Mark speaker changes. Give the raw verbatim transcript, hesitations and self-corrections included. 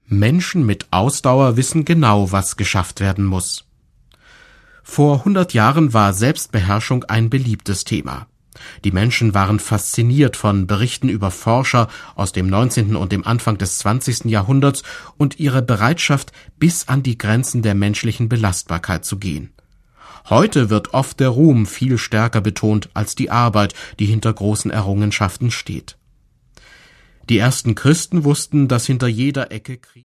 Speaker 1: Menschen mit Ausdauer wissen genau, was geschafft werden muss. Vor hundert Jahren war Selbstbeherrschung ein beliebtes Thema. Die Menschen waren fasziniert von Berichten über Forscher aus dem neunzehnten und dem Anfang des zwanzigsten Jahrhunderts und ihre Bereitschaft, bis an die Grenzen der menschlichen Belastbarkeit zu gehen. Heute wird oft der Ruhm viel stärker betont als die Arbeit, die hinter großen Errungenschaften steht. Die ersten Christen wussten, dass hinter jeder Ecke Krieg